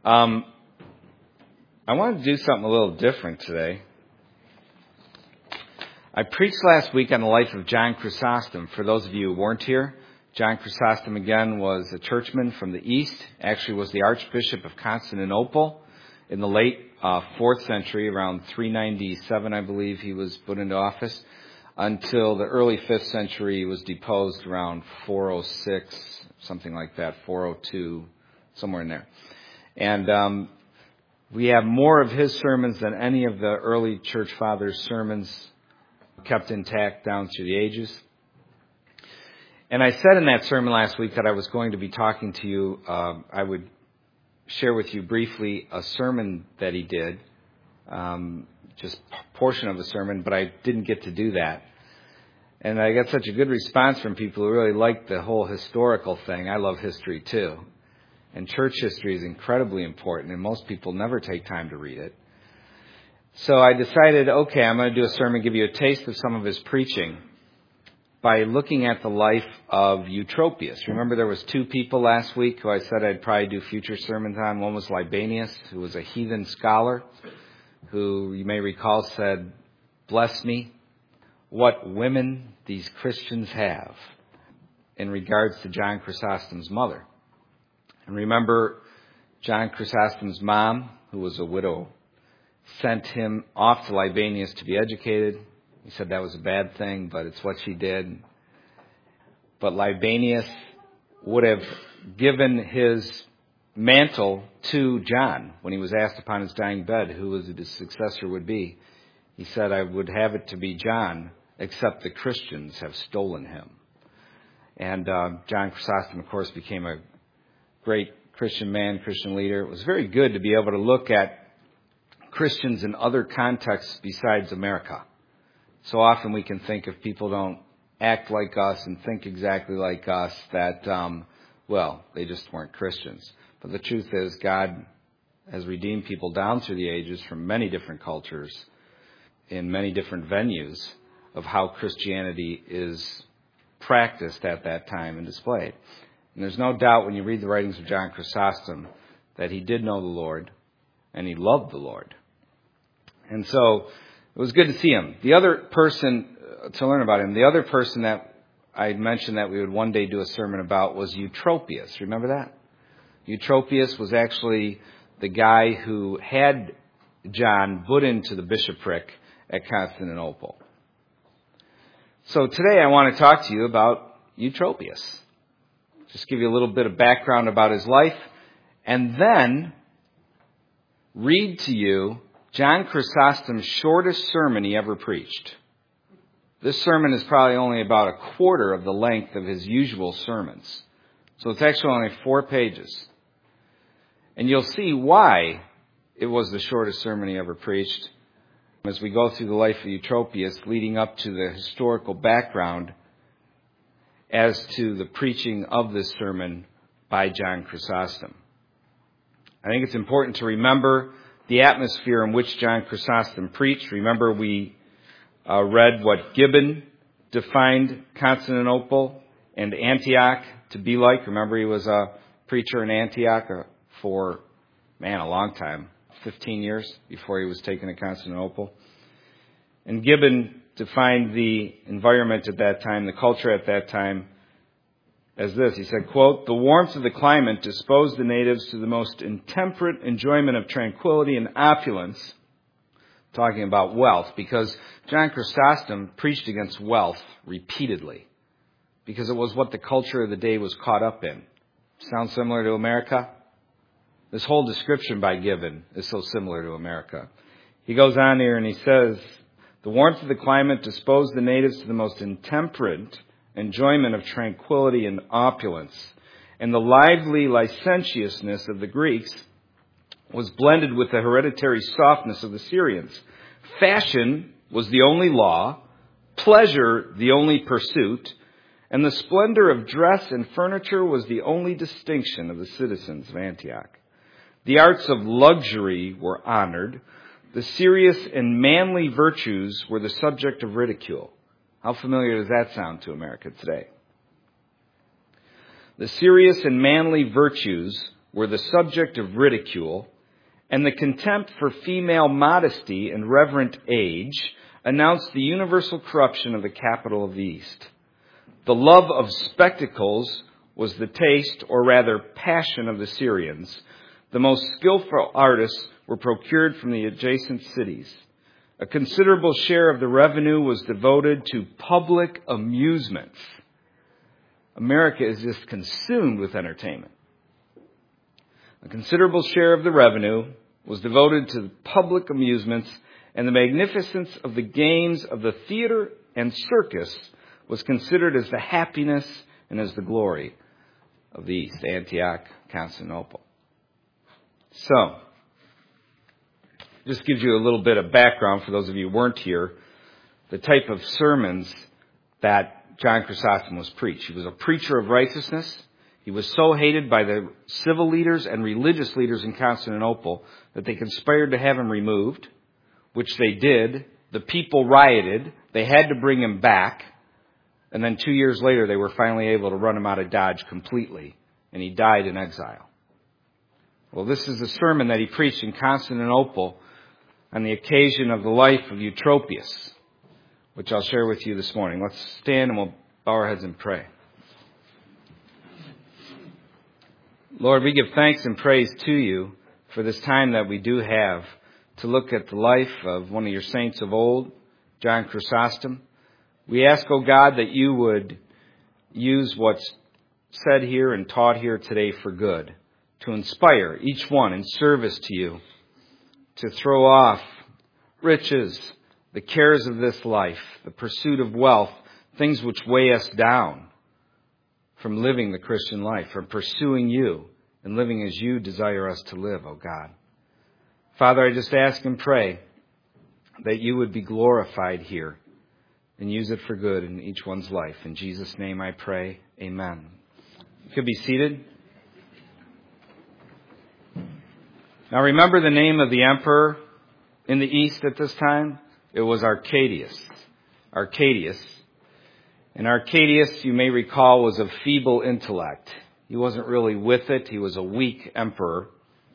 I wanted to do something a little different today. I preached last week on the life of John Chrysostom. For those of you who weren't here, John Chrysostom, again, was a churchman from the East. Actually was the Archbishop of Constantinople in the late 4th century, around 397, I believe, he was put into office. Until the early 5th century, he was deposed around 406, something like that, 402, somewhere in there. And we have more of his sermons than any of the early church fathers' sermons kept intact down through the ages. And I said in that sermon last week that I was going to be talking to you, I would share with you briefly a sermon that he did, just a portion of the sermon, but I didn't get to do that. And I got such a good response from people who really liked the whole historical thing. I love history too. And church history is incredibly important, and most people never take time to read it. So I decided, okay, I'm going to do a sermon, give you a taste of some of his preaching by looking at the life of Eutropius. Remember there was two people last week who I said I'd probably do future sermons on. One was Libanius, who was a heathen scholar, who you may recall said, "Bless me, what women these Christians have," in regards to John Chrysostom's mother. And remember, John Chrysostom's mom, who was a widow, sent him off to Libanius to be educated. He said that was a bad thing, but it's what she did. But Libanius would have given his mantle to John when he was asked upon his dying bed who his successor would be. He said, "I would have it to be John, except the Christians have stolen him." And John Chrysostom, of course, became a great Christian man, Christian leader. It was very good to be able to look at Christians in other contexts besides America. So often we can think if people don't act like us and think exactly like us that, they just weren't Christians. But the truth is God has redeemed people down through the ages from many different cultures in many different venues of how Christianity is practiced at that time and displayed. And there's no doubt when you read the writings of John Chrysostom that he did know the Lord and he loved the Lord. And so it was good to see him. The other person, to learn about him, the other person that I mentioned that we would one day do a sermon about was Eutropius. Remember that? Eutropius was actually the guy who had John put into the bishopric at Constantinople. So today I want to talk to you about Eutropius. Just give you a little bit of background about his life, and then read to you John Chrysostom's shortest sermon he ever preached. This sermon is probably only about a quarter of the length of his usual sermons. So it's actually only 4 pages. And you'll see why it was the shortest sermon he ever preached as we go through the life of Eutropius, leading up to the historical background as to the preaching of this sermon by John Chrysostom. I think it's important to remember the atmosphere in which John Chrysostom preached. Remember we read what Gibbon defined Constantinople and Antioch to be like. Remember he was a preacher in Antioch for, a long time, 15 years before he was taken to Constantinople. And Gibbon defined the environment at that time, the culture at that time, as this. He said, quote, "The warmth of the climate disposed the natives to the most intemperate enjoyment of tranquility and opulence," talking about wealth, because John Chrysostom preached against wealth repeatedly, because it was what the culture of the day was caught up in. Sound similar to America? This whole description by Gibbon is so similar to America. He goes on here and he says, "The warmth of the climate disposed the natives to the most intemperate enjoyment of tranquility and opulence, and the lively licentiousness of the Greeks was blended with the hereditary softness of the Syrians. Fashion was the only law, pleasure the only pursuit, and the splendor of dress and furniture was the only distinction of the citizens of Antioch. The arts of luxury were honored. The serious and manly virtues were the subject of ridicule." How familiar does that sound to America today? The serious and manly virtues were the subject of ridicule, and the contempt for female modesty and reverent age announced the universal corruption of the capital of the East. The love of spectacles was the taste, or rather passion, of the Syrians. The most skillful artists were procured from the adjacent cities. A considerable share of the revenue was devoted to public amusements. America is just consumed with entertainment. A considerable share of the revenue was devoted to public amusements, and the magnificence of the games of the theater and circus was considered as the happiness and as the glory of the East, Antioch, Constantinople. So, just gives you a little bit of background for those of you who weren't here, the type of sermons that John Chrysostom was preached. He was a preacher of righteousness. He was so hated by the civil leaders and religious leaders in Constantinople that they conspired to have him removed, which they did. The people rioted. They had to bring him back. And then 2 years later, they were finally able to run him out of Dodge completely, and he died in exile. Well, this is a sermon that he preached in Constantinople on the occasion of the life of Eutropius, which I'll share with you this morning. Let's stand and we'll bow our heads and pray. Lord, we give thanks and praise to you for this time that we do have to look at the life of one of your saints of old, John Chrysostom. We ask, O God, that you would use what's said here and taught here today for good, to inspire each one in service to you, to throw off riches, the cares of this life, the pursuit of wealth, things which weigh us down from living the Christian life, from pursuing you and living as you desire us to live, O God. Father, I just ask and pray that you would be glorified here and use it for good in each one's life. In Jesus' name I pray, amen. You could be seated. Now remember the name of the emperor in the East at this time? It was Arcadius. And Arcadius, you may recall, was of feeble intellect. He wasn't really with it. He was a weak emperor.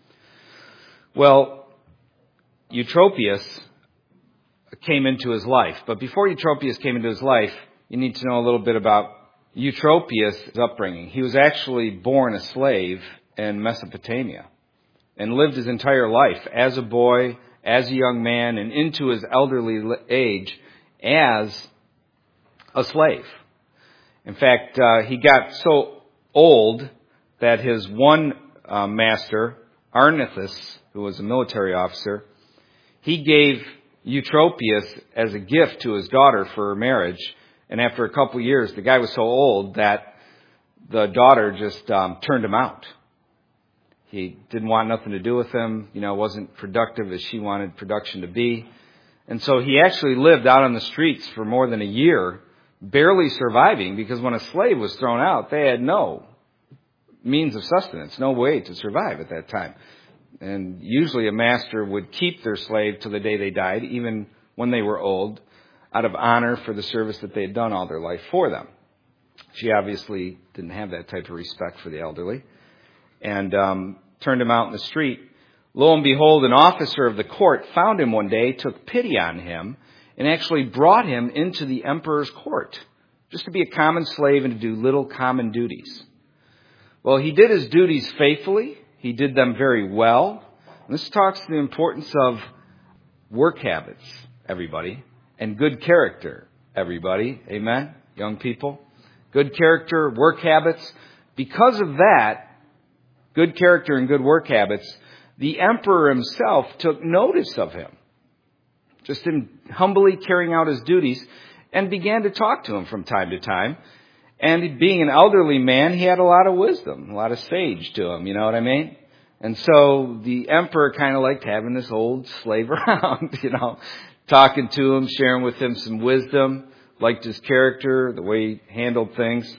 Well, Eutropius came into his life. But before Eutropius came into his life, you need to know a little bit about Eutropius' upbringing. He was actually born a slave in Mesopotamia and lived his entire life as a boy, as a young man, and into his elderly age as a slave. In fact, he got so old that his one master, Arnithus, who was a military officer, he gave Eutropius as a gift to his daughter for her marriage. And after a couple years, the guy was so old that the daughter just turned him out. He didn't want nothing to do with him, wasn't productive as she wanted production to be. And so he actually lived out on the streets for more than a year, barely surviving, because when a slave was thrown out, they had no means of sustenance, no way to survive at that time. And usually a master would keep their slave till the day they died, even when they were old, out of honor for the service that they had done all their life for them. She obviously didn't have that type of respect for the elderly, and turned him out in the street. Lo and behold, an officer of the court found him one day, took pity on him, and actually brought him into the emperor's court, just to be a common slave and to do little common duties. Well, he did his duties faithfully. He did them very well. And this talks to the importance of work habits, everybody, and good character, everybody. Amen, young people? Good character, work habits. Because of that, good character and good work habits, the emperor himself took notice of him, just in humbly carrying out his duties, and began to talk to him from time to time. And being an elderly man, he had a lot of wisdom, a lot of sage to him, you know what I mean? And so the emperor kind of liked having this old slave around, talking to him, sharing with him some wisdom, liked his character, the way he handled things.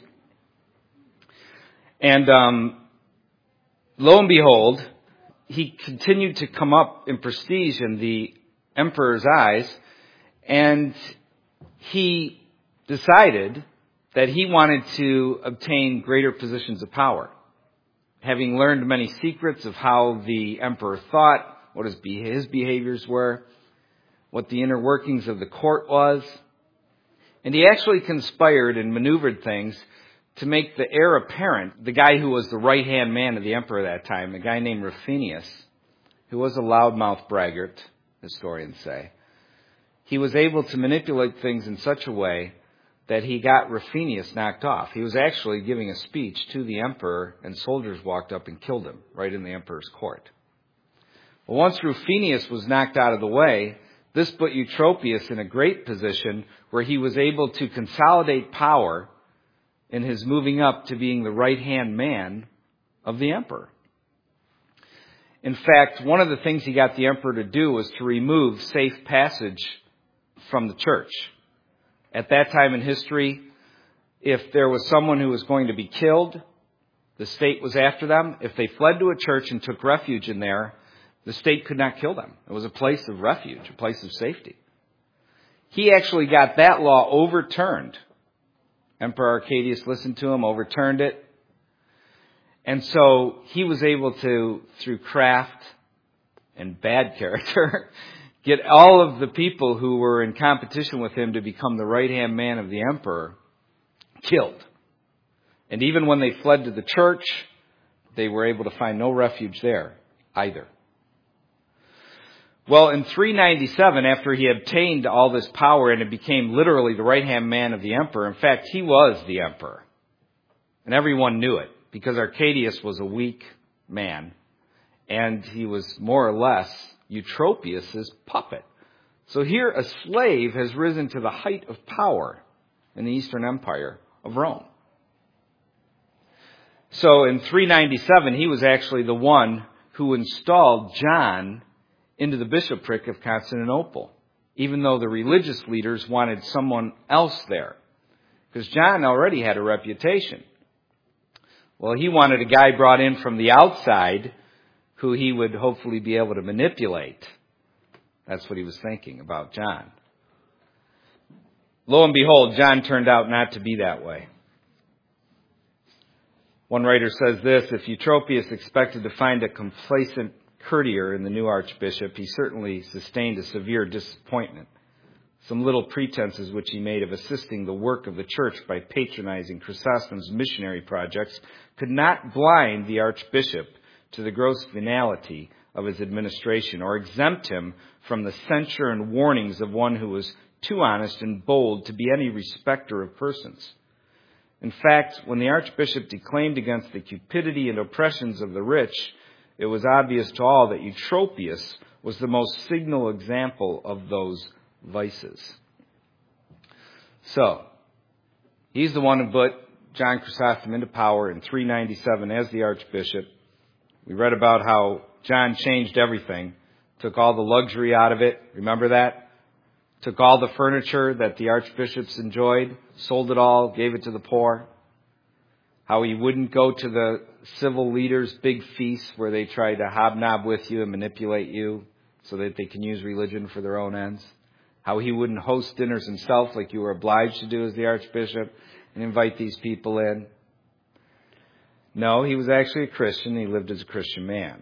And lo and behold, he continued to come up in prestige in the emperor's eyes, and he decided that he wanted to obtain greater positions of power having learned many secrets of how the emperor thought, what his behaviors were, what the inner workings of the court was. And he actually conspired and maneuvered things to make the heir apparent, the guy who was the right-hand man of the emperor at that time, a guy named Rufinus, who was a loudmouth braggart, historians say. He was able to manipulate things in such a way that he got Rufinus knocked off. He was actually giving a speech to the emperor, and soldiers walked up and killed him right in the emperor's court. Well, once Rufinus was knocked out of the way, this put Eutropius in a great position where he was able to consolidate power in his moving up to being the right-hand man of the emperor. In fact, one of the things he got the emperor to do was to remove safe passage from the church. At that time in history, if there was someone who was going to be killed, the state was after them. If they fled to a church and took refuge in there, the state could not kill them. It was a place of refuge, a place of safety. He actually got that law overturned. Emperor Arcadius listened to him, overturned it. And so he was able to, through craft and bad character, get all of the people who were in competition with him to become the right-hand man of the emperor killed. And even when they fled to the church, they were able to find no refuge there either. Well, in 397, after he obtained all this power and it became literally the right-hand man of the emperor, in fact, he was the emperor. And everyone knew it because Arcadius was a weak man and he was more or less Eutropius' puppet. So here a slave has risen to the height of power in the Eastern Empire of Rome. So in 397, he was actually the one who installed John into the bishopric of Constantinople, even though the religious leaders wanted someone else there, because John already had a reputation. Well, he wanted a guy brought in from the outside who he would hopefully be able to manipulate. That's what he was thinking about John. Lo and behold, John turned out not to be that way. One writer says this: if Eutropius expected to find a complacent courtier in the new archbishop, he certainly sustained a severe disappointment. Some little pretenses which he made of assisting the work of the church by patronizing Chrysostom's missionary projects could not blind the archbishop to the gross venality of his administration or exempt him from the censure and warnings of one who was too honest and bold to be any respecter of persons. In fact, when the archbishop declaimed against the cupidity and oppressions of the rich, it was obvious to all that Eutropius was the most signal example of those vices. So, he's the one who put John Chrysostom into power in 397 as the archbishop. We read about how John changed everything, took all the luxury out of it. Remember that? Took all the furniture that the archbishops enjoyed, sold it all, gave it to the poor. How he wouldn't go to the civil leaders' big feasts where they try to hobnob with you and manipulate you so that they can use religion for their own ends. How he wouldn't host dinners himself like you were obliged to do as the archbishop and invite these people in. No, he was actually a Christian. He lived as a Christian man.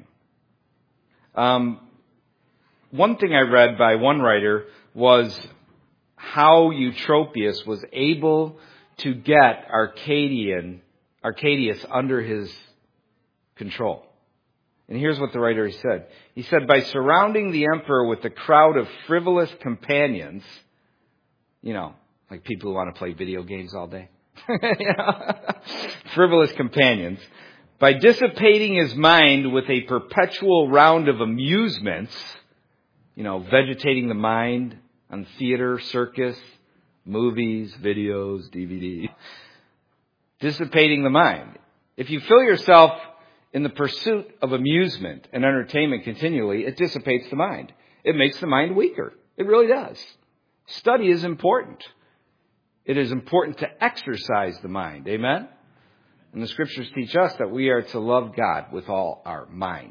One thing I read by one writer was how Eutropius was able to get Arcadius under his control. And here's what the writer said. He said, by surrounding the emperor with a crowd of frivolous companions, like people who want to play video games all day, frivolous companions, by dissipating his mind with a perpetual round of amusements, vegetating the mind on theater, circus, movies, videos, DVD, dissipating the mind. If you fill yourself in the pursuit of amusement and entertainment continually, it dissipates the mind. It makes the mind weaker. It really does. Study is important. It is important to exercise the mind. Amen? And the scriptures teach us that we are to love God with all our mind.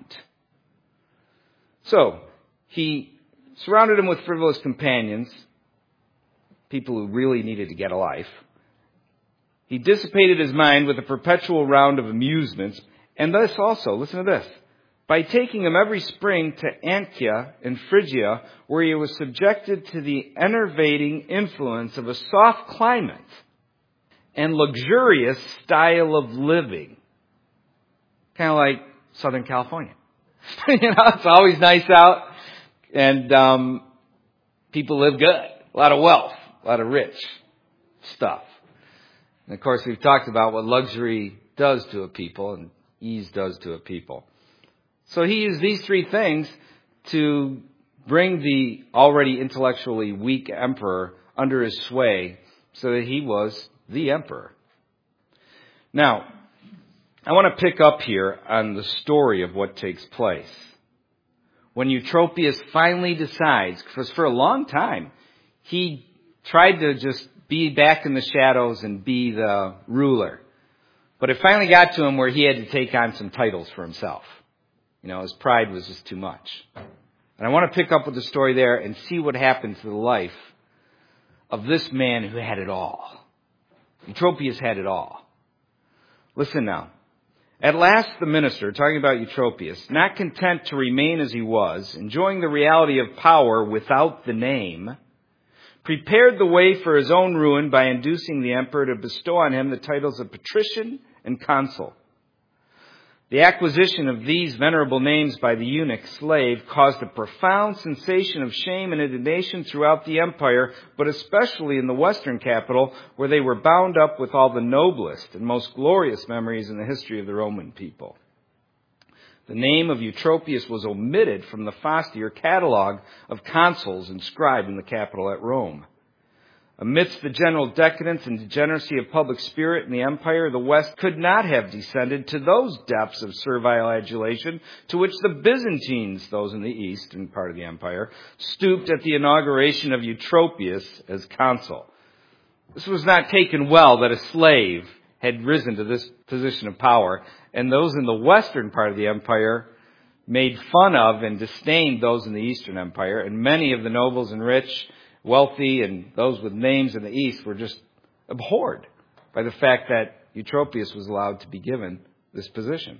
So, he surrounded him with frivolous companions, people who really needed to get a life. He dissipated his mind with a perpetual round of amusements, And this also, listen to this, by taking him every spring to Antioch in Phrygia, where he was subjected to the enervating influence of a soft climate and luxurious style of living. Kind of like Southern California. It's always nice out, and people live good. A lot of wealth, a lot of rich stuff. And of course, we've talked about what luxury does to a people and ease does to a people. So he used these three things to bring the already intellectually weak emperor under his sway so that he was the emperor. Now, I want to pick up here on the story of what takes place. When Eutropius finally decides, because for a long time, he tried to just be back in the shadows and be the ruler. But it finally got to him where he had to take on some titles for himself. His pride was just too much. And I want to pick up with the story there and see what happened to the life of this man who had it all. Eutropius had it all. Listen now. At last the minister, talking about Eutropius, not content to remain as he was, enjoying the reality of power without the name, prepared the way for his own ruin by inducing the emperor to bestow on him the titles of patrician and consul. The acquisition of these venerable names by the eunuch slave caused a profound sensation of shame and indignation throughout the empire, but especially in the western capital, where they were bound up with all the noblest and most glorious memories in the history of the Roman people. The name of Eutropius was omitted from the Fasti, or catalogue of consuls inscribed in the capital at Rome. Amidst the general decadence and degeneracy of public spirit in the empire, the West could not have descended to those depths of servile adulation to which the Byzantines, those in the eastern part of the empire, stooped at the inauguration of Eutropius as consul. This was not taken well that a slave had risen to this position of power, and those in the western part of the empire made fun of and disdained those in the eastern empire, and many of the nobles and rich, wealthy, and those with names in the east were just abhorred by the fact that Eutropius was allowed to be given this position.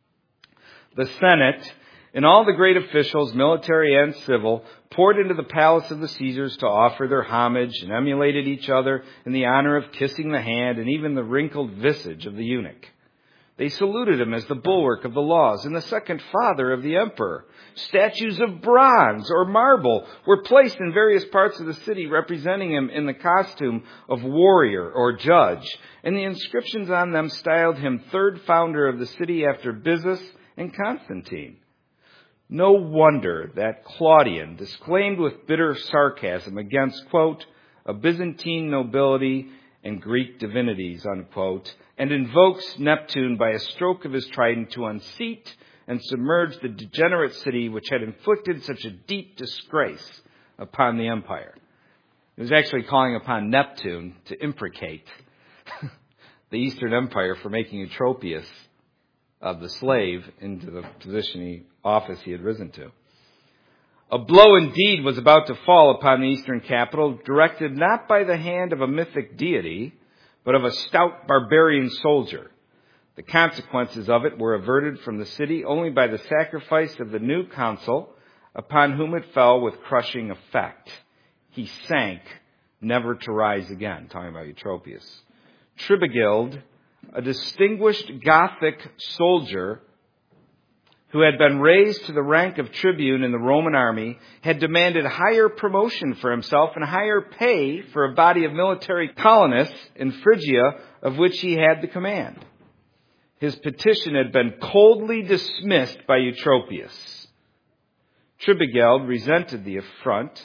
The Senate and all the great officials, military and civil, poured into the palace of the Caesars to offer their homage and emulated each other in the honor of kissing the hand and even the wrinkled visage of the eunuch. They saluted him as the bulwark of the laws and the second father of the emperor. Statues of bronze or marble were placed in various parts of the city representing him in the costume of warrior or judge, and the inscriptions on them styled him third founder of the city after Byzas and Constantine. No wonder that Claudian disclaimed with bitter sarcasm against, quote, a Byzantine nobility and Greek divinities, unquote, and invokes Neptune by a stroke of his trident to unseat and submerge the degenerate city which had inflicted such a deep disgrace upon the empire. He was actually calling upon Neptune to imprecate the Eastern Empire for making Eutropius the slave into the office he had risen to. A blow indeed was about to fall upon the eastern capital, directed not by the hand of a mythic deity, but of a stout barbarian soldier. The consequences of it were averted from the city only by the sacrifice of the new consul, upon whom it fell with crushing effect. He sank, never to rise again, talking about Eutropius. Tribigild, a distinguished Gothic soldier who had been raised to the rank of tribune in the Roman army, had demanded higher promotion for himself and higher pay for a body of military colonists in Phrygia, of which he had the command. His petition had been coldly dismissed by Eutropius. Tribigild resented the affront,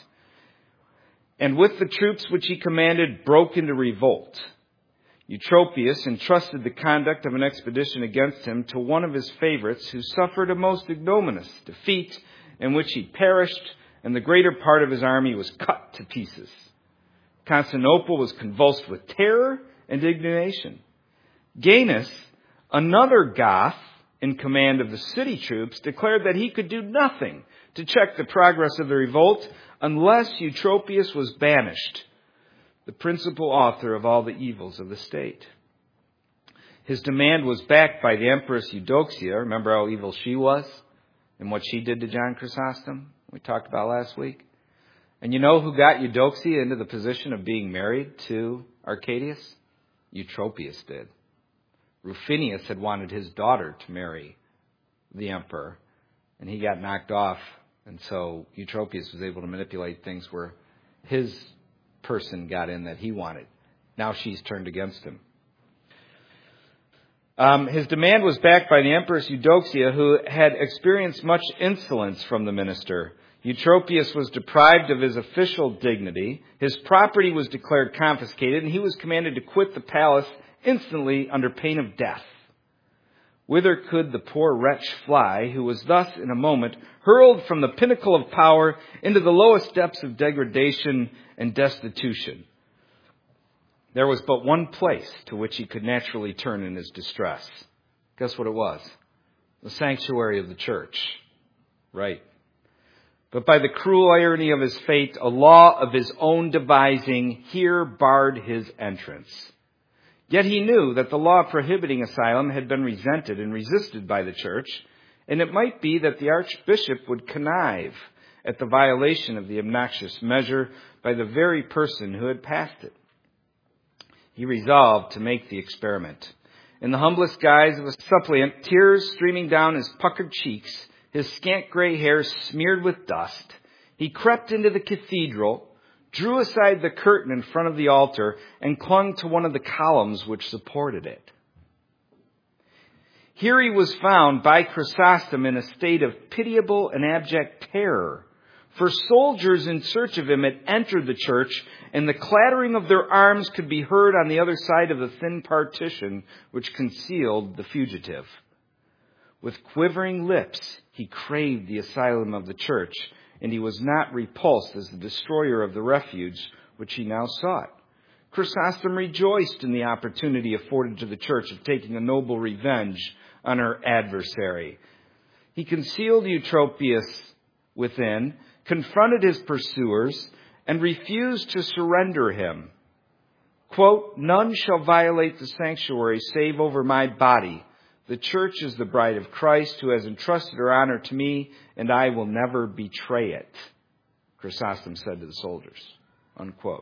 and with the troops which he commanded, broke into revolt. Eutropius entrusted the conduct of an expedition against him to one of his favorites, who suffered a most ignominious defeat, in which he perished, and the greater part of his army was cut to pieces. Constantinople was convulsed with terror and indignation. Gainas, another Goth in command of the city troops, declared that he could do nothing to check the progress of the revolt unless Eutropius was banished, the principal author of all the evils of the state. His demand was backed by the Empress Eudoxia. Remember how evil she was and what she did to John Chrysostom? We talked about last week. And you know who got Eudoxia into the position of being married to Arcadius? Eutropius did. Rufinus had wanted his daughter to marry the emperor, and he got knocked off. And so Eutropius was able to manipulate things where his person got in that he wanted. Now she's turned against him. His demand was backed by the Empress Eudoxia, who had experienced much insolence from the minister. Eutropius was deprived of his official dignity. His property was declared confiscated, and he was commanded to quit the palace instantly under pain of death. Whither could the poor wretch fly, who was thus, in a moment, hurled from the pinnacle of power into the lowest depths of degradation and destitution? There was but one place to which he could naturally turn in his distress. Guess what it was? The sanctuary of the church. Right. But by the cruel irony of his fate, a law of his own devising here barred his entrance. Yet he knew that the law prohibiting asylum had been resented and resisted by the church, and it might be that the archbishop would connive at the violation of the obnoxious measure by the very person who had passed it. He resolved to make the experiment. In the humblest guise of a suppliant, tears streaming down his puckered cheeks, his scant gray hair smeared with dust, he crept into the cathedral, drew aside the curtain in front of the altar, and clung to one of the columns which supported it. Here he was found by Chrysostom in a state of pitiable and abject terror, for soldiers in search of him had entered the church, and the clattering of their arms could be heard on the other side of the thin partition which concealed the fugitive. With quivering lips, he craved the asylum of the church, and he was not repulsed as the destroyer of the refuge which he now sought. Chrysostom rejoiced in the opportunity afforded to the church of taking a noble revenge on her adversary. He concealed Eutropius within, confronted his pursuers, and refused to surrender him. Quote, "None shall violate the sanctuary save over my body. The church is the bride of Christ who has entrusted her honor to me, and I will never betray it," Chrysostom said to the soldiers. Unquote.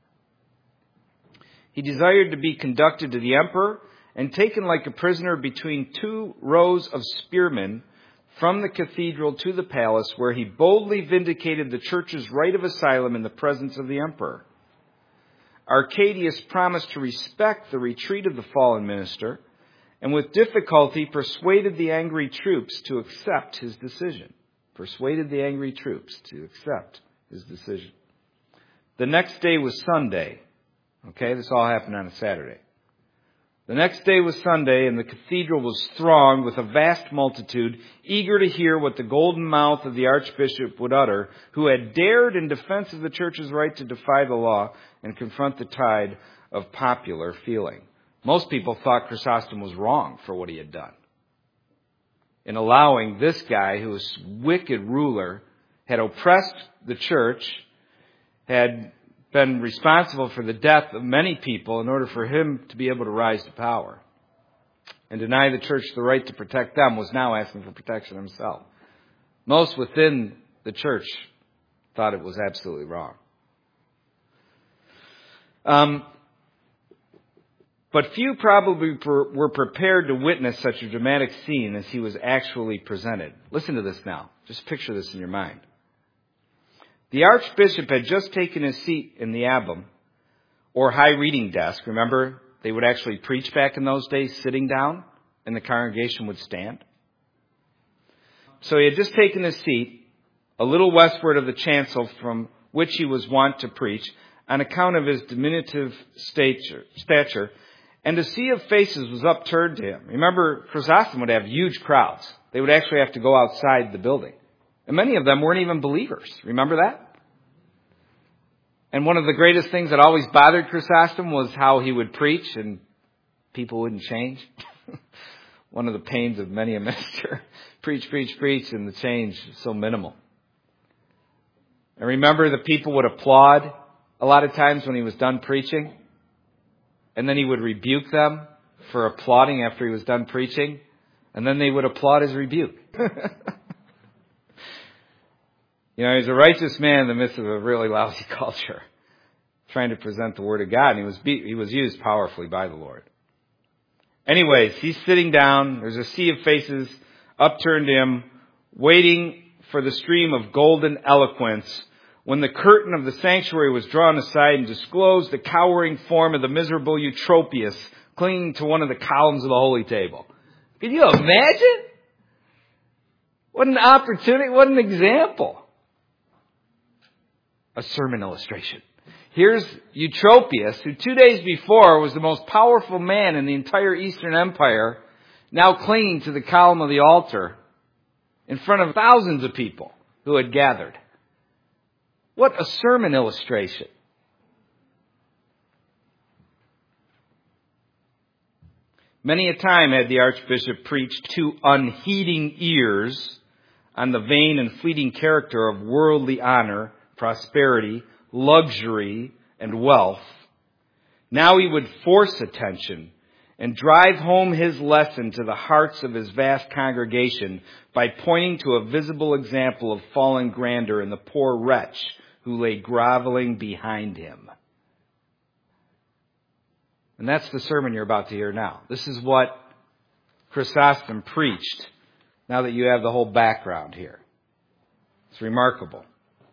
He desired to be conducted to the emperor and taken like a prisoner between two rows of spearmen from the cathedral to the palace, where he boldly vindicated the church's right of asylum in the presence of the emperor. Arcadius promised to respect the retreat of the fallen minister, and with difficulty persuaded the angry troops to accept his decision. The next day was Sunday. Okay, this all happened on a Saturday. The next day was Sunday, and the cathedral was thronged with a vast multitude, eager to hear what the golden mouth of the archbishop would utter, who had dared in defense of the church's right to defy the law and confront the tide of popular feeling. Most people thought Chrysostom was wrong for what he had done, in allowing this guy, who was a wicked ruler, had oppressed the church, had been responsible for the death of many people in order for him to be able to rise to power. And deny the church the right to protect them was now asking for protection himself. Most within the church thought it was absolutely wrong. But few probably were prepared to witness such a dramatic scene as he was actually presented. Listen to this now. Just picture this in your mind. The archbishop had just taken his seat in the abbum, or high reading desk. Remember, they would actually preach back in those days sitting down, and the congregation would stand. So he had just taken his seat a little westward of the chancel from which he was wont to preach, on account of his diminutive stature, and a sea of faces was upturned to him. Remember, Chrysostom would have huge crowds. They would actually have to go outside the building. And many of them weren't even believers. Remember that? And one of the greatest things that always bothered Chrysostom was how he would preach and people wouldn't change. One of the pains of many a minister. Preach, and the change is so minimal. And remember, the people would applaud a lot of times when he was done preaching. And then he would rebuke them for applauding after he was done preaching, and then they would applaud his rebuke. He's a righteous man in the midst of a really lousy culture, trying to present the Word of God, and he was used powerfully by the Lord. Anyways, he's sitting down. There's a sea of faces upturned to him, waiting for the stream of golden eloquence, when the curtain of the sanctuary was drawn aside and disclosed the cowering form of the miserable Eutropius clinging to one of the columns of the holy table. Can you imagine? What an opportunity, what an example. A sermon illustration. Here's Eutropius, who 2 days before was the most powerful man in the entire Eastern Empire, now clinging to the column of the altar in front of thousands of people who had gathered. What a sermon illustration. Many a time had the Archbishop preached to unheeding ears on the vain and fleeting character of worldly honor, prosperity, luxury, and wealth. Now he would force attention and drive home his lesson to the hearts of his vast congregation by pointing to a visible example of fallen grandeur in the poor wretch who lay groveling behind him. And that's the sermon you're about to hear now. This is what Chrysostom preached, now that you have the whole background here. It's remarkable.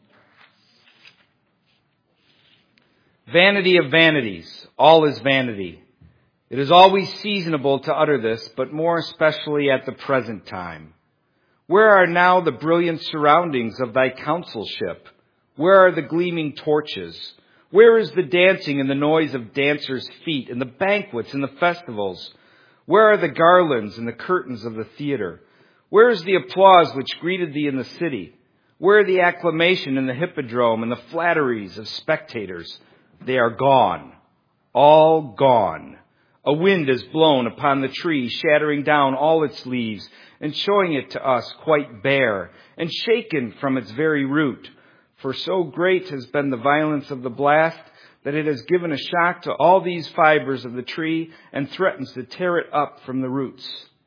Vanity of vanities, all is vanity. It is always seasonable to utter this, but more especially at the present time. Where are now the brilliant surroundings of thy consulship? Where are the gleaming torches? Where is the dancing and the noise of dancers' feet and the banquets and the festivals? Where are the garlands and the curtains of the theater? Where is the applause which greeted thee in the city? Where the acclamation in the hippodrome and the flatteries of spectators? They are gone, all gone. A wind has blown upon the tree, shattering down all its leaves and showing it to us quite bare and shaken from its very root. For so great has been the violence of the blast that it has given a shock to all these fibers of the tree and threatens to tear it up from the roots.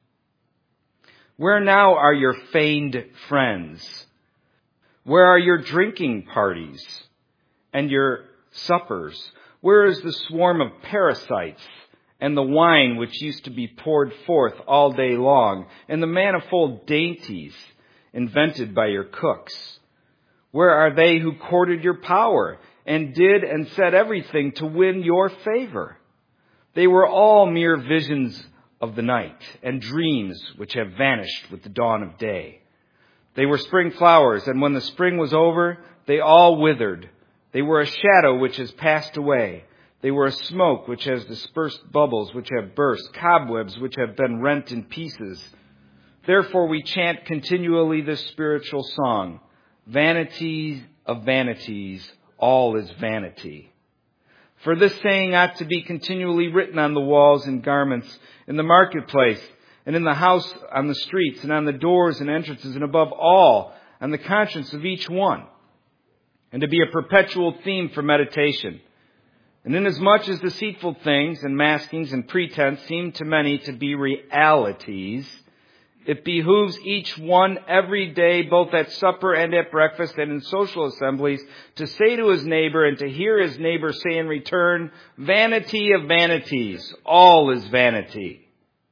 Where now are your feigned friends? Where are your drinking parties and your suppers? Where is the swarm of parasites and the wine which used to be poured forth all day long and the manifold dainties invented by your cooks? Where are they who courted your power and did and said everything to win your favor? They were all mere visions of the night and dreams which have vanished with the dawn of day. They were spring flowers, and when the spring was over, they all withered. They were a shadow which has passed away. They were a smoke which has dispersed bubbles which have burst, cobwebs which have been rent in pieces. Therefore we chant continually this spiritual song. Vanity of vanities, all is vanity. For this saying ought to be continually written on the walls and garments, in the marketplace, and in the house, on the streets, and on the doors and entrances, and above all, on the conscience of each one, and to be a perpetual theme for meditation. And inasmuch as deceitful things and maskings and pretense seem to many to be realities, it behooves each one every day, both at supper and at breakfast and in social assemblies, to say to his neighbor and to hear his neighbor say in return, vanity of vanities, all is vanity.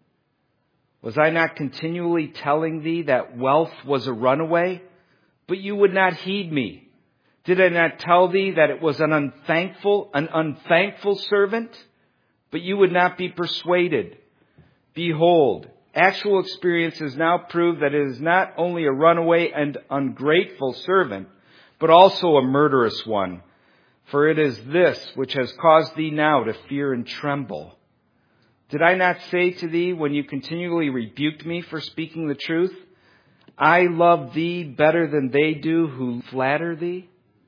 Was I not continually telling thee that wealth was a runaway? But you would not heed me. Did I not tell thee that it was an unthankful servant? But you would not be persuaded. Behold, actual experience has now proved that it is not only a runaway and ungrateful servant, but also a murderous one. For it is this which has caused thee now to fear and tremble. Did I not say to thee when you continually rebuked me for speaking the truth, I love thee better than they do who flatter thee?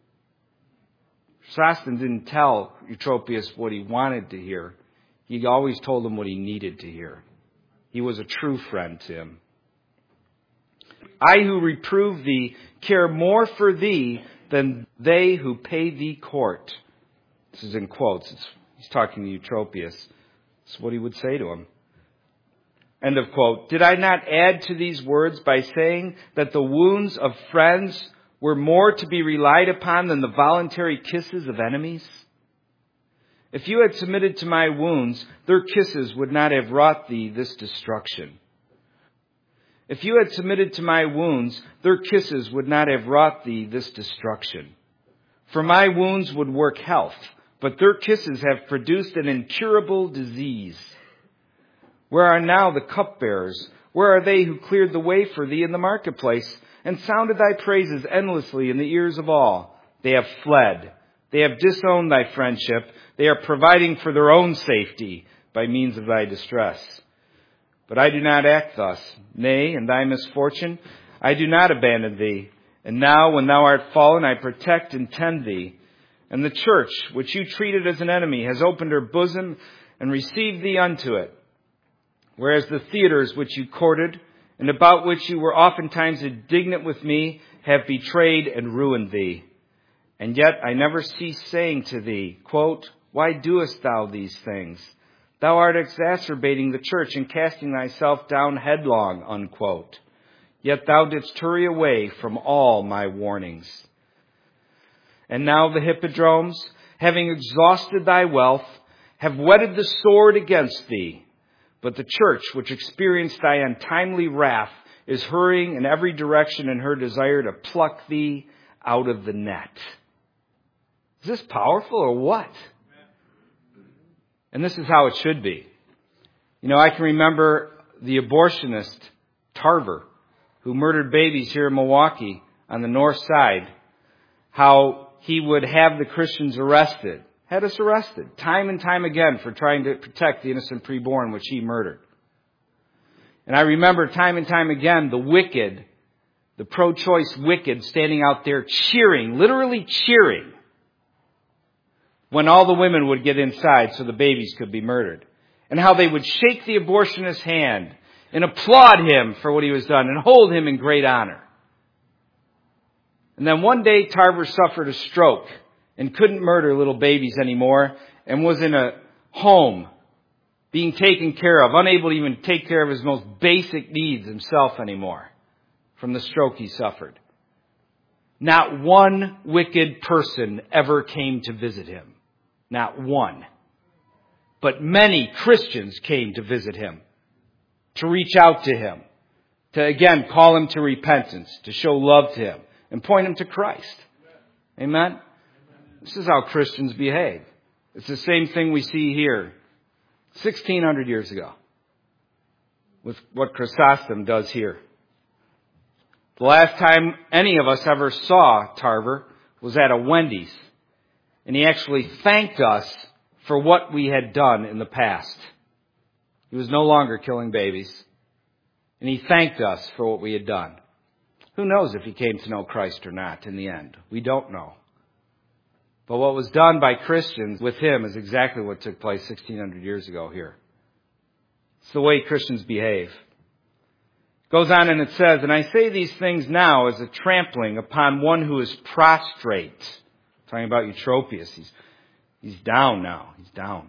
Chrysostom didn't tell Eutropius what he wanted to hear. He always told him what he needed to hear. He was a true friend to him. I who reprove thee care more for thee than they who pay thee court. This is in quotes. He's talking to Eutropius. That's what he would say to him. End of quote. Did I not add to these words by saying that the wounds of friends were more to be relied upon than the voluntary kisses of enemies? If you had submitted to my wounds, their kisses would not have wrought thee this destruction. If you had submitted to my wounds, their kisses would not have wrought thee this destruction. For my wounds would work health, but their kisses have produced an incurable disease. Where are now the cupbearers? Where are they who cleared the way for thee in the marketplace and sounded thy praises endlessly in the ears of all? They have fled. They have disowned thy friendship. They are providing for their own safety by means of thy distress. But I do not act thus. Nay, in thy misfortune, I do not abandon thee. And now, when thou art fallen, I protect and tend thee. And the church, which you treated as an enemy, has opened her bosom and received thee unto it. Whereas the theaters which you courted, and about which you were oftentimes indignant with me, have betrayed and ruined thee. And yet I never cease saying to thee, quote, why doest thou these things? Thou art exacerbating the church and casting thyself down headlong, unquote. Yet thou didst hurry away from all my warnings. And now the hippodromes, having exhausted thy wealth, have whetted the sword against thee. But the church, which experienced thy untimely wrath, is hurrying in every direction in her desire to pluck thee out of the net. Is this powerful or what? And this is how it should be. You know, I can remember the abortionist Tarver, who murdered babies here in Milwaukee on the north side, how he would have the Christians arrested, had us arrested time and time again for trying to protect the innocent preborn, which he murdered. And I remember time and time again the wicked, the pro-choice wicked standing out there cheering, literally cheering, when all the women would get inside so the babies could be murdered. And how they would shake the abortionist's hand and applaud him for what he was done and hold him in great honor. And then one day Tarver suffered a stroke and couldn't murder little babies anymore and was in a home being taken care of, unable to even take care of his most basic needs himself anymore from the stroke he suffered. Not one wicked person ever came to visit him. Not one. But many Christians came to visit him, to reach out to him, to again call him to repentance, to show love to him, and point him to Christ. Amen? This is how Christians behave. It's the same thing we see here 1,600 years ago with what Chrysostom does here. The last time any of us ever saw Tarver was at a Wendy's. And he actually thanked us for what we had done in the past. He was no longer killing babies. And he thanked us for what we had done. Who knows if he came to know Christ or not in the end? We don't know. But what was done by Christians with him is exactly what took place 1,600 years ago here. It's the way Christians behave. It goes on and it says, and I say these things now as a trampling upon one who is prostrate. Talking about Eutropius. He's down now. He's down.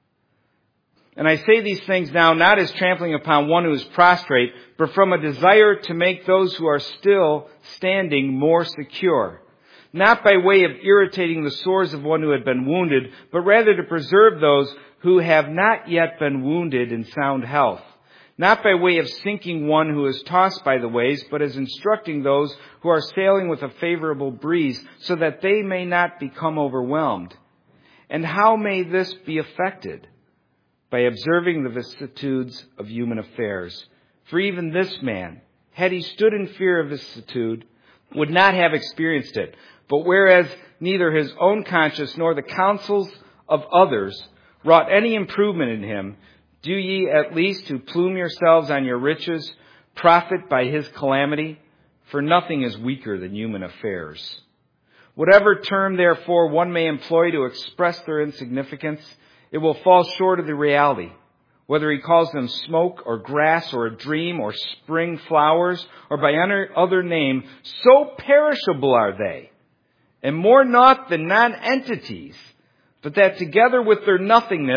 And I say these things now not as trampling upon one who is prostrate, but from a desire to make those who are still standing more secure. Not by way of irritating the sores of one who had been wounded, but rather to preserve those who have not yet been wounded in sound health. Not by way of sinking one who is tossed by the waves, but as instructing those who are sailing with a favorable breeze, so that they may not become overwhelmed. And how may this be effected? By observing the vicissitudes of human affairs. For even this man, had he stood in fear of vicissitude, would not have experienced it. But whereas neither his own conscience nor the counsels of others wrought any improvement in him, do ye at least who plume yourselves on your riches profit by his calamity? For nothing is weaker than human affairs. Whatever term, therefore, one may employ to express their insignificance, it will fall short of the reality. Whether he calls them smoke or grass or a dream or spring flowers or by any other name, so perishable are they, and more naught than non-entities, but that together with their nothingness,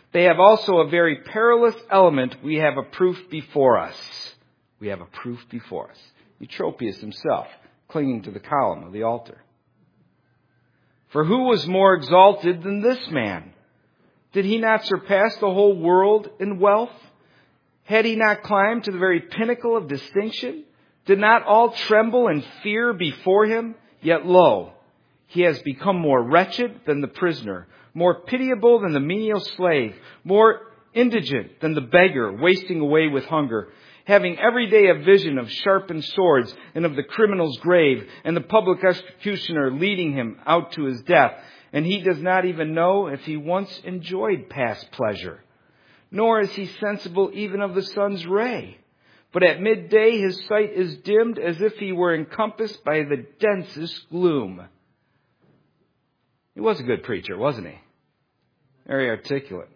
they have also a very perilous element. We have a proof before us. We have a proof before us. Eutropius himself, clinging to the column of the altar. For who was more exalted than this man? Did he not surpass the whole world in wealth? Had he not climbed to the very pinnacle of distinction? Did not all tremble and fear before him? Yet lo, he has become more wretched than the prisoner, more pitiable than the menial slave, more indigent than the beggar, wasting away with hunger, having every day a vision of sharpened swords and of the criminal's grave, and the public executioner leading him out to his death. And he does not even know if he once enjoyed past pleasure, nor is he sensible even of the sun's ray. But at midday his sight is dimmed as if he were encompassed by the densest gloom. He was a good preacher, wasn't he? Very articulate.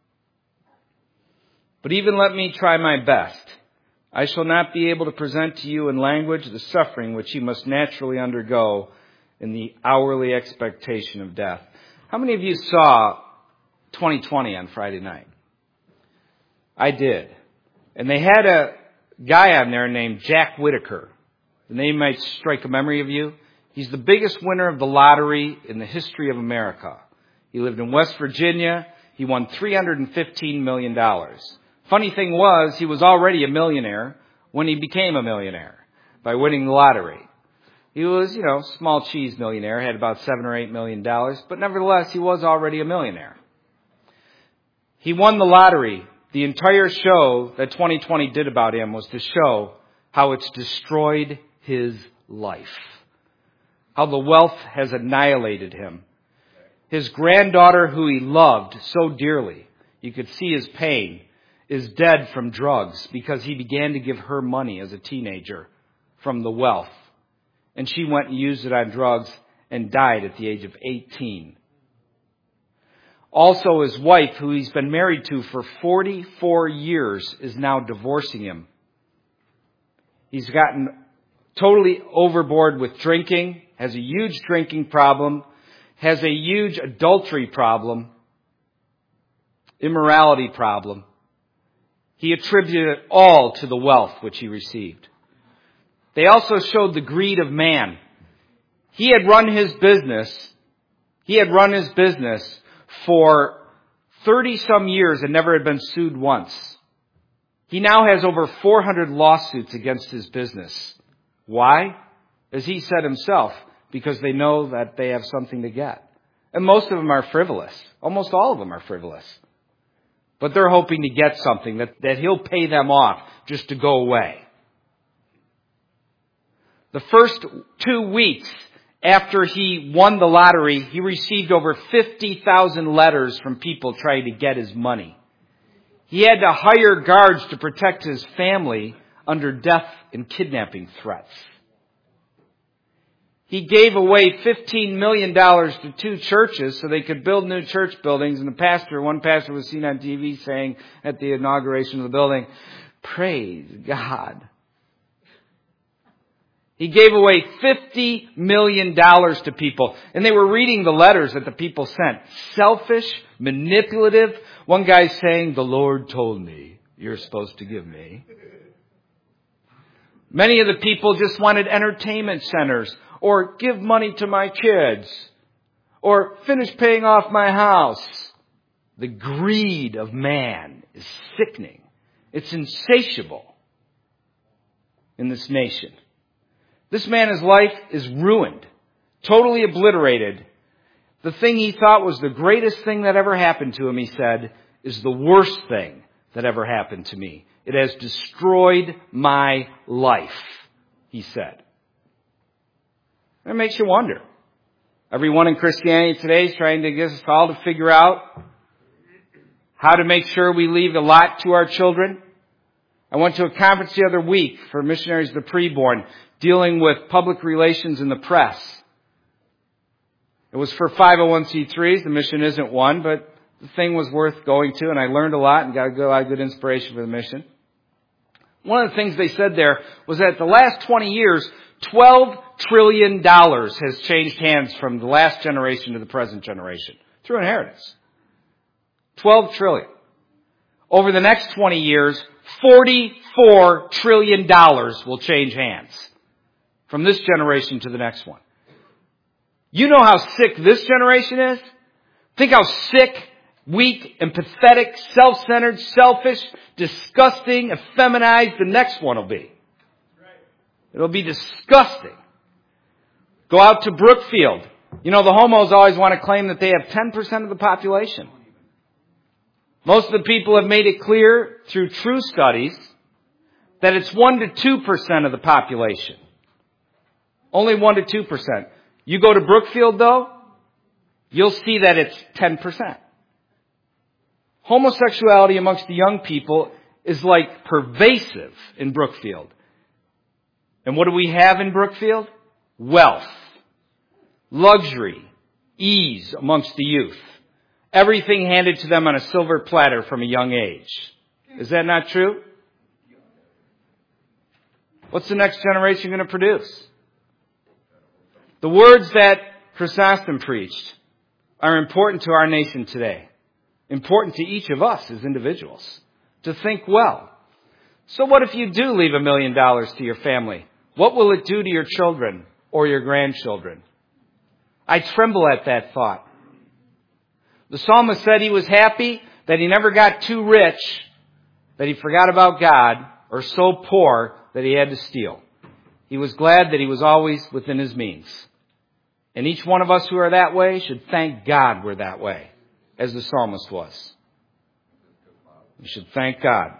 But even let me try my best. I shall not be able to present to you in language the suffering which he must naturally undergo in the hourly expectation of death. How many of you saw 2020 on Friday night? I did. And they had a guy on there named Jack Whitaker. The name might strike a memory of you. He's the biggest winner of the lottery in the history of America. He lived in West Virginia. He won $315 million. Funny thing was, he was already a millionaire when he became a millionaire by winning the lottery. He was, small cheese millionaire, had about $7 or $8 million, but nevertheless, he was already a millionaire. He won the lottery. The entire show that 2020 did about him was to show how it's destroyed his life, how the wealth has annihilated him. His granddaughter, who he loved so dearly, you could see his pain, is dead from drugs because he began to give her money as a teenager from the wealth. And she went and used it on drugs and died at the age of 18. Also, his wife, who he's been married to for 44 years, is now divorcing him. He's gotten totally overboard with drinking, has a huge drinking problem, has a huge adultery problem, immorality problem. He attributed it all to the wealth which he received. They also showed the greed of man. He had run his business for 30-some years and never had been sued once. He now has over 400 lawsuits against his business. Why? As he said himself, because they know that they have something to get. And most of them are frivolous. Almost all of them are frivolous. But they're hoping to get something that he'll pay them off just to go away. The first 2 weeks after he won the lottery, he received over 50,000 letters from people trying to get his money. He had to hire guards to protect his family under death and kidnapping threats. He gave away $15 million to 2 churches so they could build new church buildings. And one pastor was seen on TV saying at the inauguration of the building, "Praise God." He gave away $50 million to people. And they were reading the letters that the people sent. Selfish, manipulative. One guy saying, "The Lord told me you're supposed to give me." Many of the people just wanted entertainment centers, or give money to my kids, or finish paying off my house. The greed of man is sickening. It's insatiable in this nation. This man's life is ruined, totally obliterated. The thing he thought was the greatest thing that ever happened to him, he said, is the worst thing that ever happened to me. It has destroyed my life, he said. That makes you wonder. Everyone in Christianity today is trying to get us all to figure out how to make sure we leave a lot to our children. I went to a conference the other week for Missionaries of the Preborn, dealing with public relations in the press. It was for 501c3s. The mission isn't one, but the thing was worth going to, and I learned a lot and got a lot of good inspiration for the mission. One of the things they said there was that the last 20 years, $12 trillion has changed hands from the last generation to the present generation through inheritance. $12 trillion. Over the next 20 years, $44 trillion will change hands from this generation to the next one. You know how sick this generation is? Think how sick, weak, and pathetic, self-centered, selfish, disgusting, effeminized the next one will be. It'll be disgusting. Go out to Brookfield. You know, the homos always want to claim that they have 10% of the population. Most of the people have made it clear through true studies that it's 1 to 2% of the population. Only 1 to 2%. You go to Brookfield, though, you'll see that it's 10%. Homosexuality amongst the young people is like pervasive in Brookfield. And what do we have in Brookfield? Wealth, luxury, ease amongst the youth. Everything handed to them on a silver platter from a young age. Is that not true? What's the next generation going to produce? The words that Chrysostom preached are important to our nation today. Important to each of us as individuals. To think well. So what if you do leave $1 million to your family? What will it do to your children or your grandchildren? I tremble at that thought. The psalmist said he was happy that he never got too rich, that he forgot about God, or so poor that he had to steal. He was glad that he was always within his means. And each one of us who are that way should thank God we're that way, as the psalmist was. We should thank God.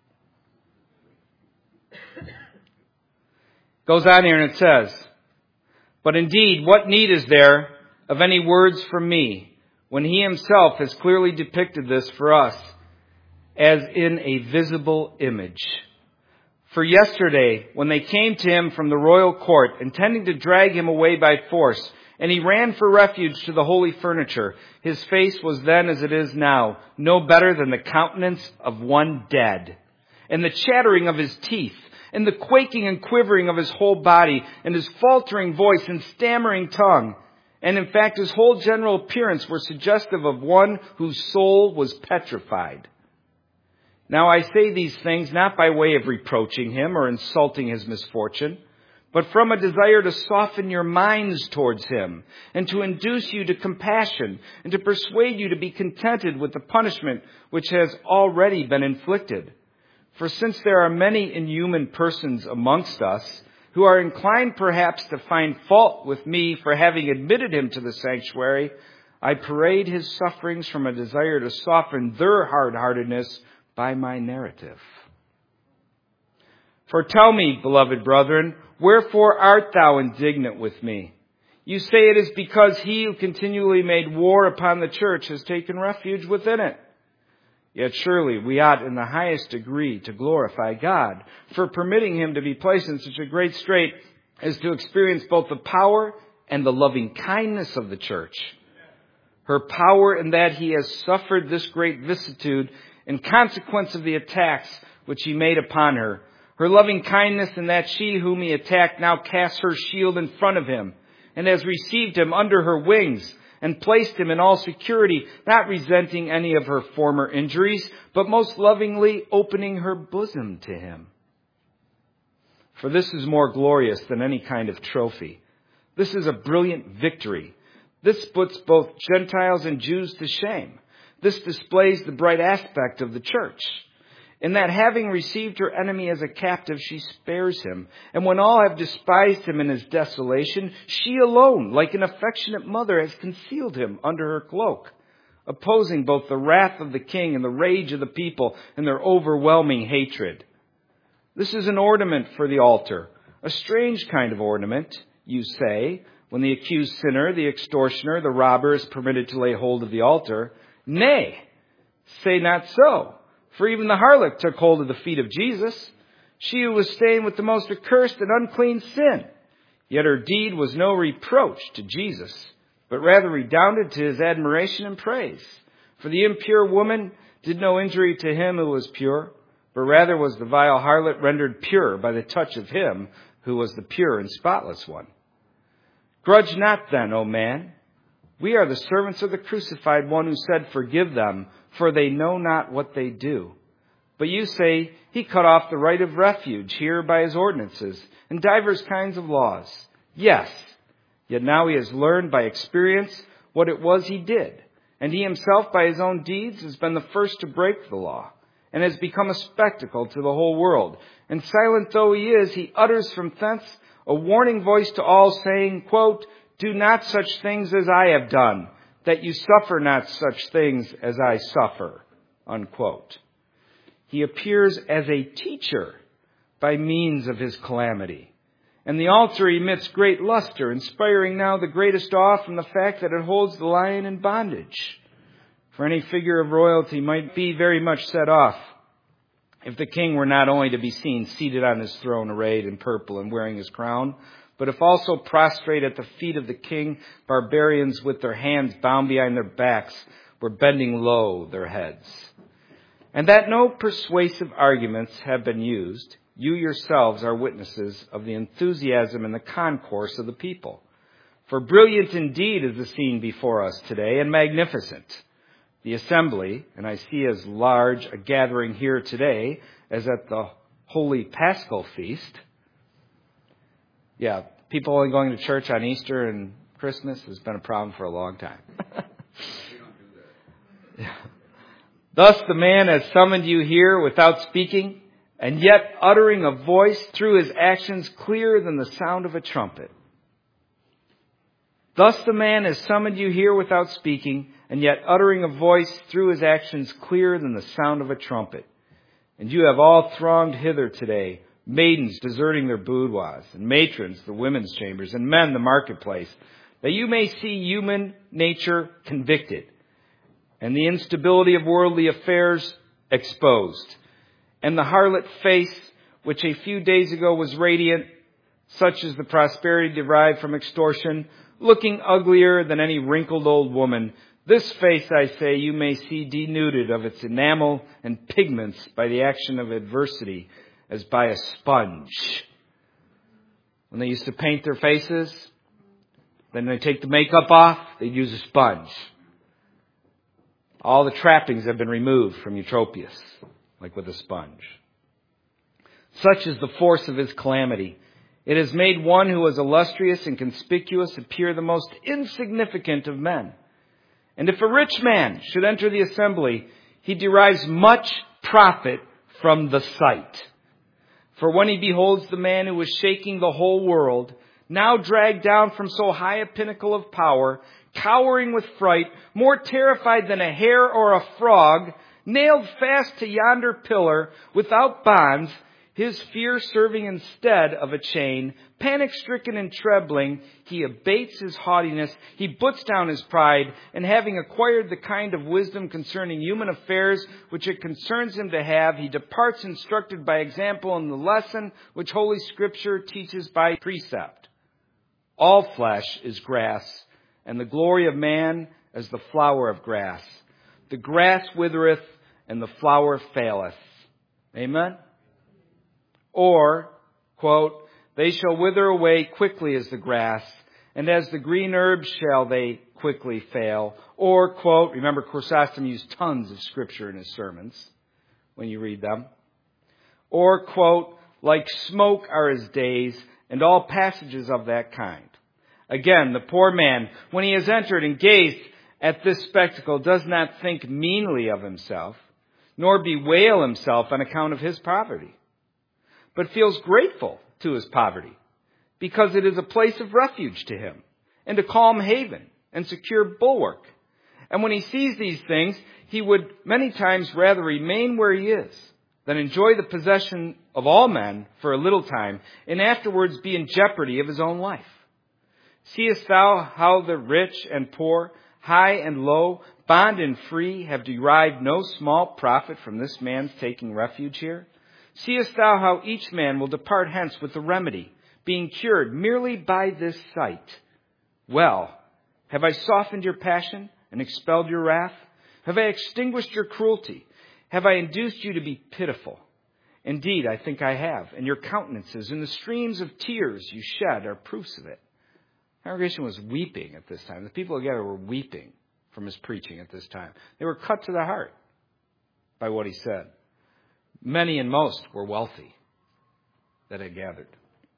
Goes on here and it says, "But indeed, what need is there of any words from me, when he himself has clearly depicted this for us as in a visible image? For yesterday, when they came to him from the royal court, intending to drag him away by force, and he ran for refuge to the holy furniture, his face was then as it is now, no better than the countenance of one dead. And the chattering of his teeth, and the quaking and quivering of his whole body, and his faltering voice and stammering tongue, and in fact his whole general appearance were suggestive of one whose soul was petrified. Now I say these things not by way of reproaching him or insulting his misfortune, but from a desire to soften your minds towards him, and to induce you to compassion, and to persuade you to be contented with the punishment which has already been inflicted. For since there are many inhuman persons amongst us, who are inclined perhaps to find fault with me for having admitted him to the sanctuary, I parade his sufferings from a desire to soften their hard-heartedness by my narrative. For tell me, beloved brethren, wherefore art thou indignant with me? You say it is because he who continually made war upon the church has taken refuge within it. Yet surely we ought in the highest degree to glorify God for permitting him to be placed in such a great strait as to experience both the power and the loving kindness of the church. Her power in that he has suffered this great vicissitude in consequence of the attacks which he made upon her. Her loving kindness in that she whom he attacked now casts her shield in front of him and has received him under her wings and placed him in all security, not resenting any of her former injuries, but most lovingly opening her bosom to him. For this is more glorious than any kind of trophy. This is a brilliant victory. This puts both Gentiles and Jews to shame. This displays the bright aspect of the church, in that having received her enemy as a captive, she spares him. And when all have despised him in his desolation, she alone, like an affectionate mother, has concealed him under her cloak, opposing both the wrath of the king and the rage of the people and their overwhelming hatred. This is an ornament for the altar, a strange kind of ornament, you say, when the accused sinner, the extortioner, the robber is permitted to lay hold of the altar. Nay, say not so. For even the harlot took hold of the feet of Jesus, she who was staying with the most accursed and unclean sin. Yet her deed was no reproach to Jesus, but rather redounded to his admiration and praise. For the impure woman did no injury to him who was pure, but rather was the vile harlot rendered pure by the touch of him who was the pure and spotless one. Grudge not then, O man, We are the servants of the crucified one who said, 'Forgive them, for they know not what they do.' But you say, 'He cut off the right of refuge here by his ordinances and divers kinds of laws.' Yes, yet now he has learned by experience what it was he did. And he himself by his own deeds has been the first to break the law and has become a spectacle to the whole world. And silent though he is, he utters from thence a warning voice to all, saying, quote, 'Do not such things as I have done, that you suffer not such things as I suffer.'" Unquote. He appears as a teacher by means of his calamity. And the altar emits great luster, inspiring now the greatest awe from the fact that it holds the lion in bondage. For any figure of royalty might be very much set off if the king were not only to be seen seated on his throne arrayed in purple and wearing his crown, but if also prostrate at the feet of the king, barbarians with their hands bound behind their backs were bending low their heads. And that no persuasive arguments have been used, you yourselves are witnesses of the enthusiasm and the concourse of the people. For brilliant indeed is the scene before us today, and magnificent. The assembly, and I see as large a gathering here today as at the Holy Paschal Feast. Yeah, people only going to church on Easter and Christmas has been a problem for a long time. Yeah. Thus the man has summoned you here without speaking, and yet uttering a voice through his actions clearer than the sound of a trumpet. Thus the man has summoned you here without speaking, and yet uttering a voice through his actions clearer than the sound of a trumpet. And you have all thronged hither today, maidens deserting their boudoirs, and matrons the women's chambers, and men the marketplace, that you may see human nature convicted, and the instability of worldly affairs exposed, and the harlot face, which a few days ago was radiant, such as the prosperity derived from extortion, looking uglier than any wrinkled old woman. This face, I say, you may see denuded of its enamel and pigments by the action of adversity, as by a sponge. When they used to paint their faces, then they take the makeup off, they'd use a sponge. All the trappings have been removed from Eutropius, like with a sponge. Such is the force of his calamity. It has made one who was illustrious and conspicuous appear the most insignificant of men. And if a rich man should enter the assembly, he derives much profit from the sight. For when he beholds the man who was shaking the whole world, now dragged down from so high a pinnacle of power, cowering with fright, more terrified than a hare or a frog, nailed fast to yonder pillar without bonds, his fear serving instead of a chain, panic-stricken and trembling, he abates his haughtiness, he puts down his pride, and having acquired the kind of wisdom concerning human affairs which it concerns him to have, he departs instructed by example in the lesson which Holy Scripture teaches by precept. All flesh is grass, and the glory of man as the flower of grass. The grass withereth, and the flower faileth. Amen? Or, quote, they shall wither away quickly as the grass, and as the green herbs shall they quickly fail. Or, quote, remember Chrysostom used tons of scripture in his sermons when you read them. Or, quote, like smoke are his days, and all passages of that kind. Again, the poor man, when he has entered and gazed at this spectacle, does not think meanly of himself, nor bewail himself on account of his poverty, but feels grateful to his poverty, because it is a place of refuge to him, and a calm haven, and secure bulwark. And when he sees these things, he would many times rather remain where he is, than enjoy the possession of all men for a little time, and afterwards be in jeopardy of his own life. Seest thou how the rich and poor, high and low, bond and free, have derived no small profit from this man's taking refuge here? Seest thou how each man will depart hence with the remedy, being cured merely by this sight? Well, have I softened your passion and expelled your wrath? Have I extinguished your cruelty? Have I induced you to be pitiful? Indeed, I think I have, and your countenances and the streams of tears you shed are proofs of it. congregation was weeping at this time. The people together were weeping from his preaching at this time. They were cut to the heart by what he said. Many and most were wealthy that had gathered.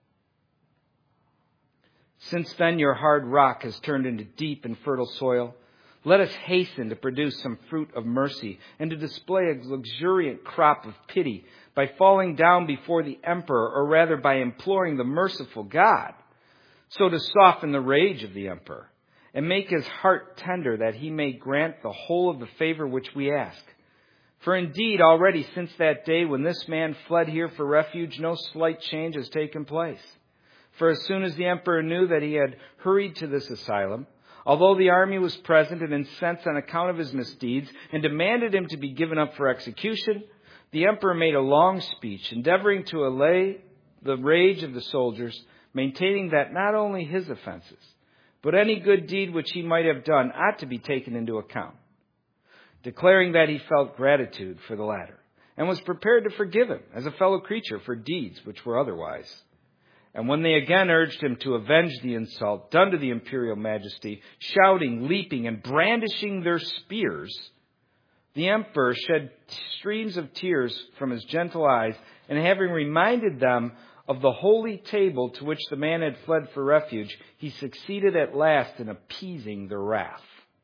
Since then your hard rock has turned into deep and fertile soil. Let us hasten to produce some fruit of mercy and to display a luxuriant crop of pity by falling down before the emperor, or rather by imploring the merciful God, so to soften the rage of the emperor and make his heart tender, that he may grant the whole of the favor which we ask. For indeed, already since that day when this man fled here for refuge, no slight change has taken place. For as soon as the emperor knew that he had hurried to this asylum, although the army was present and incensed on account of his misdeeds, and demanded him to be given up for execution, the emperor made a long speech, endeavoring to allay the rage of the soldiers, maintaining that not only his offenses, but any good deed which he might have done ought to be taken into account, declaring that he felt gratitude for the latter, and was prepared to forgive him as a fellow creature for deeds which were otherwise. And when they again urged him to avenge the insult done to the imperial majesty, shouting, leaping, and brandishing their spears, the emperor shed streams of tears from his gentle eyes, and having reminded them of the holy table to which the man had fled for refuge, he succeeded at last in appeasing their wrath.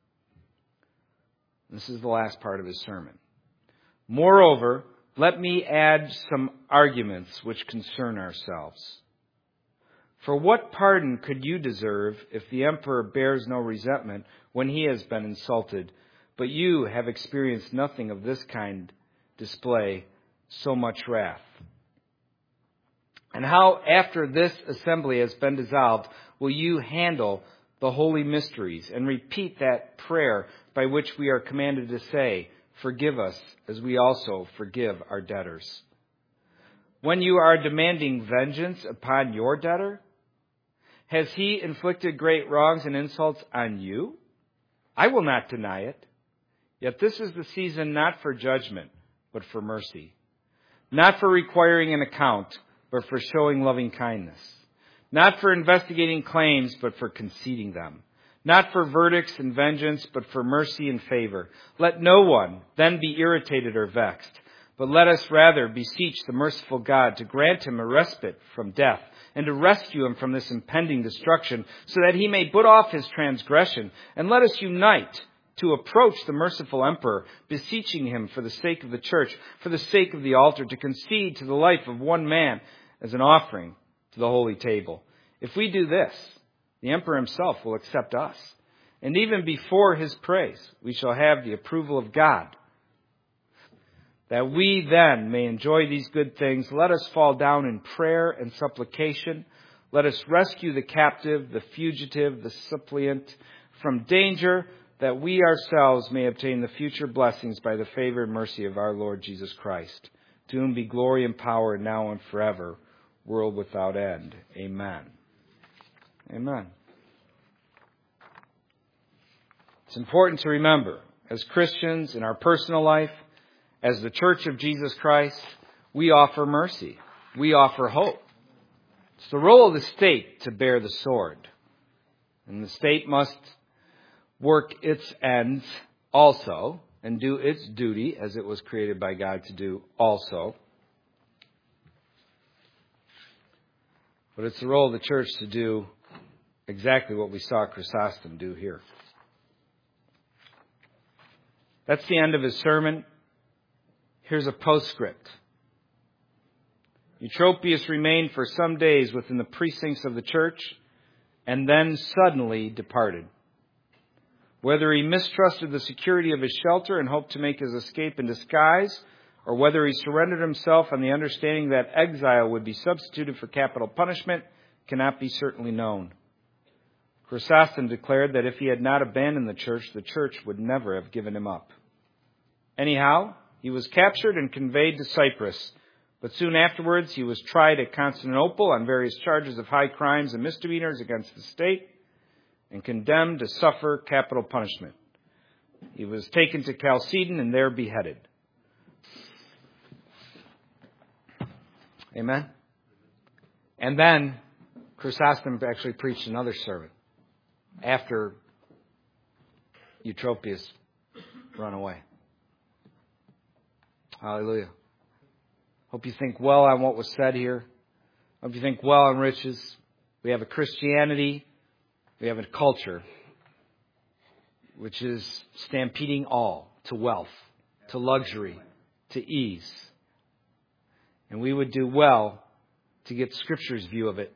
This is the last part of his sermon. Moreover, let me add some arguments which concern ourselves. For what pardon could you deserve if the emperor bears no resentment when he has been insulted, but you have experienced nothing of this kind display so much wrath? And how, after this assembly has been dissolved, will you handle the holy mysteries and repeat that prayer by which we are commanded to say, "Forgive us as we also forgive our debtors"? When you are demanding vengeance upon your debtor, has he inflicted great wrongs and insults on you? I will not deny it. Yet this is the season not for judgment, but for mercy. Not for requiring an account, but for showing loving kindness. Not for investigating claims, but for conceding them. Not for verdicts and vengeance, but for mercy and favor. Let no one then be irritated or vexed, but let us rather beseech the merciful God to grant him a respite from death, and to rescue him from this impending destruction, so that he may put off his transgression. And let us unite to approach the merciful emperor, beseeching him for the sake of the church, for the sake of the altar, to concede to the life of one man as an offering to the holy table. If we do this, the emperor himself will accept us. And even before his praise, we shall have the approval of God. That we then may enjoy these good things, let us fall down in prayer and supplication. Let us rescue the captive, the fugitive, the suppliant from danger, that we ourselves may obtain the future blessings by the favor and mercy of our Lord Jesus Christ, to whom be glory and power now and forever, world without end. Amen. Amen. It's important to remember, as Christians in our personal life, as the Church of Jesus Christ, we offer mercy. We offer hope. It's the role of the state to bear the sword. And the state must work its ends also and do its duty as it was created by God to do also. But it's the role of the church to do exactly what we saw Chrysostom do here. That's the end of his sermon. Here's a postscript. Eutropius remained for some days within the precincts of the church and then suddenly departed. Whether he mistrusted the security of his shelter and hoped to make his escape in disguise, or whether he surrendered himself on the understanding that exile would be substituted for capital punishment, cannot be certainly known. Chrysostom declared that if he had not abandoned the church would never have given him up. Anyhow, he was captured and conveyed to Cyprus, but soon afterwards he was tried at Constantinople on various charges of high crimes and misdemeanors against the state and condemned to suffer capital punishment. He was taken to Chalcedon and there beheaded. Amen? And then Chrysostom actually preached another sermon after Eutropius run away. Hallelujah. Hope you think well on what was said here. Hope you think well on riches. We have a Christianity, we have a culture which is stampeding all to wealth, to luxury, to ease. And we would do well to get Scripture's view of it.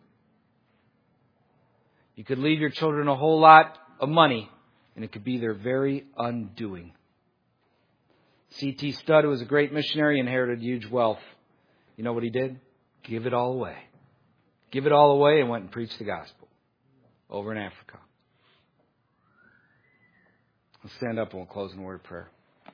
You could leave your children a whole lot of money, and it could be their very undoing. C.T. Studd, who was a great missionary, inherited huge wealth. You know what he did? Give it all away. Give it all away and went and preached the gospel over in Africa. Let's stand up and we'll close in a word of prayer.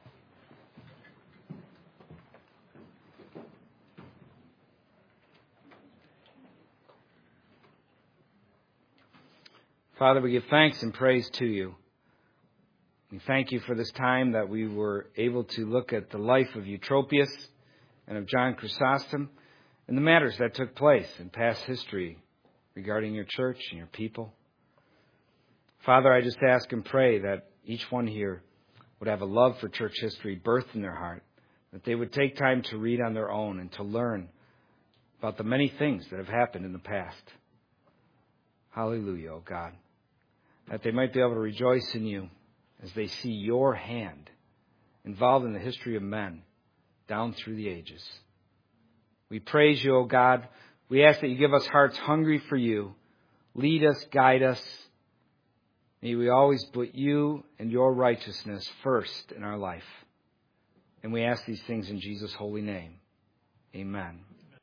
Father, we give thanks and praise to you. We thank you for this time that we were able to look at the life of Eutropius and of John Chrysostom and the matters that took place in past history regarding your church and your people. Father, I just ask and pray that each one here would have a love for church history birthed in their heart, that they would take time to read on their own and to learn about the many things that have happened in the past. Hallelujah, O God. That they might be able to rejoice in you as they see your hand involved in the history of men down through the ages. We praise you, O God. We ask that you give us hearts hungry for you. Lead us, guide us. May we always put you and your righteousness first in our life. And we ask these things in Jesus' holy name. Amen.